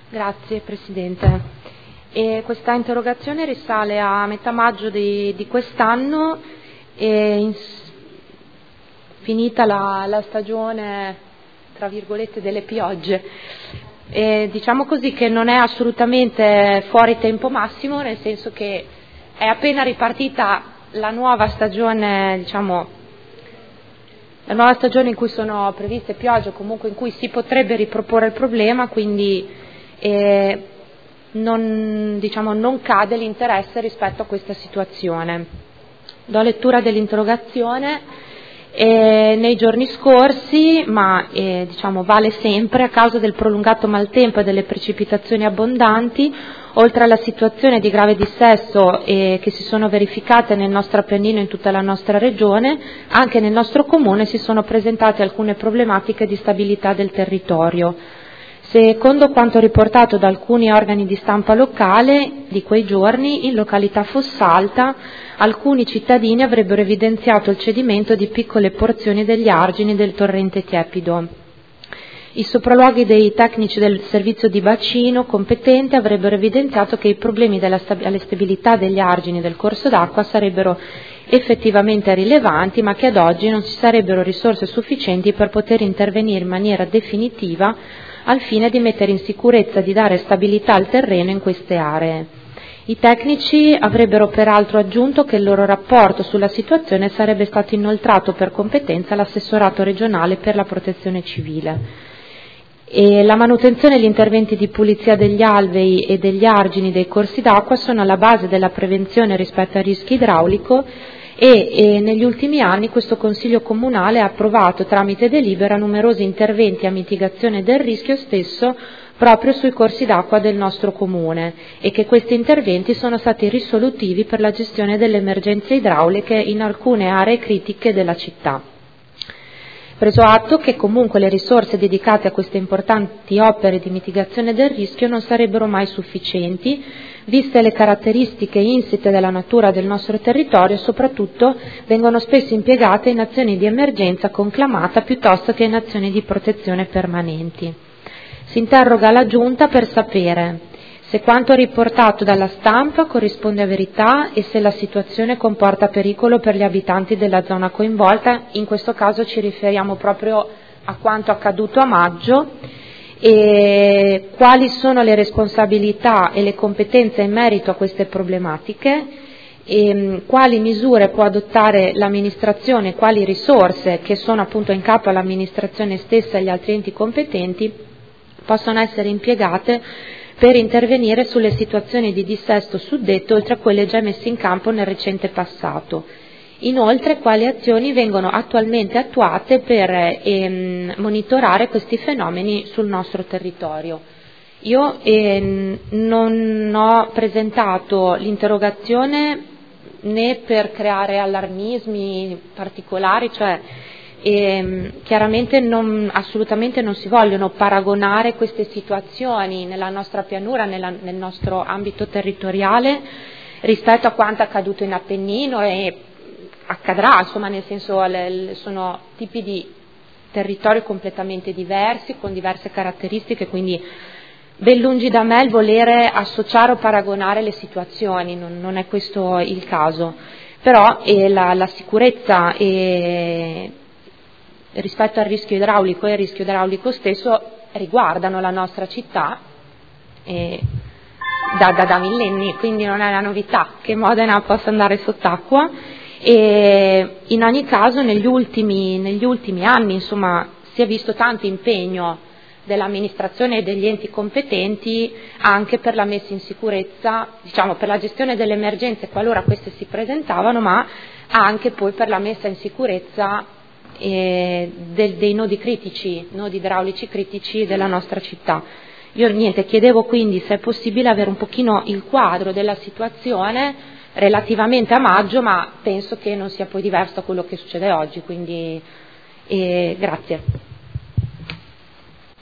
Grazie Presidente. Questa interrogazione risale a metà maggio di quest'anno, finita la stagione, tra virgolette, delle piogge. Diciamo così che non è assolutamente fuori tempo massimo, nel senso che è appena ripartita la nuova stagione, la nuova stagione in cui sono previste piogge, comunque in cui si potrebbe riproporre il problema, quindi non cade l'interesse rispetto a questa situazione. Do lettura dell'interrogazione. Nei giorni scorsi, ma vale sempre, a causa del prolungato maltempo e delle precipitazioni abbondanti, oltre alla situazione di grave dissesto che si sono verificate nel nostro Appennino e in tutta la nostra regione, anche nel nostro comune si sono presentate alcune problematiche di stabilità del territorio. Secondo quanto riportato da alcuni organi di stampa locale di quei giorni, in località Fossalta alcuni cittadini avrebbero evidenziato il cedimento di piccole porzioni degli argini del torrente Tiepido. I sopralluoghi dei tecnici del servizio di bacino competente avrebbero evidenziato che i problemi alla stabilità degli argini del corso d'acqua sarebbero effettivamente rilevanti, ma che ad oggi non ci sarebbero risorse sufficienti per poter intervenire in maniera definitiva al fine di mettere in sicurezza e di dare stabilità al terreno in queste aree. I tecnici avrebbero peraltro aggiunto che il loro rapporto sulla situazione sarebbe stato inoltrato per competenza all'assessorato regionale per la protezione civile. La manutenzione e gli interventi di pulizia degli alvei e degli argini dei corsi d'acqua sono alla base della prevenzione rispetto al rischio idraulico e negli ultimi anni questo Consiglio Comunale ha approvato tramite delibera numerosi interventi a mitigazione del rischio stesso proprio sui corsi d'acqua del nostro Comune e che questi interventi sono stati risolutivi per la gestione delle emergenze idrauliche in alcune aree critiche della città. Preso atto che comunque le risorse dedicate a queste importanti opere di mitigazione del rischio non sarebbero mai sufficienti, viste le caratteristiche insite della natura del nostro territorio e soprattutto vengono spesso impiegate in azioni di emergenza conclamata piuttosto che in azioni di protezione permanenti. Si interroga la Giunta per sapere se quanto riportato dalla stampa corrisponde a verità e se la situazione comporta pericolo per gli abitanti della zona coinvolta, in questo caso ci riferiamo proprio a quanto accaduto a maggio, e quali sono le responsabilità e le competenze in merito a queste problematiche, e quali misure può adottare l'amministrazione, quali risorse che sono appunto in capo all'amministrazione stessa e agli altri enti competenti possono essere impiegate per intervenire sulle situazioni di dissesto suddette, oltre a quelle già messe in campo nel recente passato. Inoltre, quali azioni vengono attualmente attuate per monitorare questi fenomeni sul nostro territorio. Io non ho presentato l'interrogazione né per creare allarmismi particolari, chiaramente assolutamente non si vogliono paragonare queste situazioni nella nostra pianura, nel nostro ambito territoriale rispetto a quanto accaduto in Appennino e accadrà, nel senso sono tipi di territori completamente diversi, con diverse caratteristiche, quindi ben lungi da me il volere associare o paragonare le situazioni, non è questo il caso, però la sicurezza rispetto al rischio idraulico e il rischio idraulico stesso riguardano la nostra città da millenni, quindi non è una novità che Modena possa andare sott'acqua e in ogni caso negli ultimi anni si è visto tanto impegno dell'amministrazione e degli enti competenti anche per la messa in sicurezza, per la gestione delle emergenze qualora queste si presentavano, ma anche poi per la messa in sicurezza dei nodi idraulici critici della nostra città. Io chiedevo quindi se è possibile avere un pochino il quadro della situazione relativamente a maggio, ma penso che non sia poi diverso da quello che succede oggi, quindi grazie.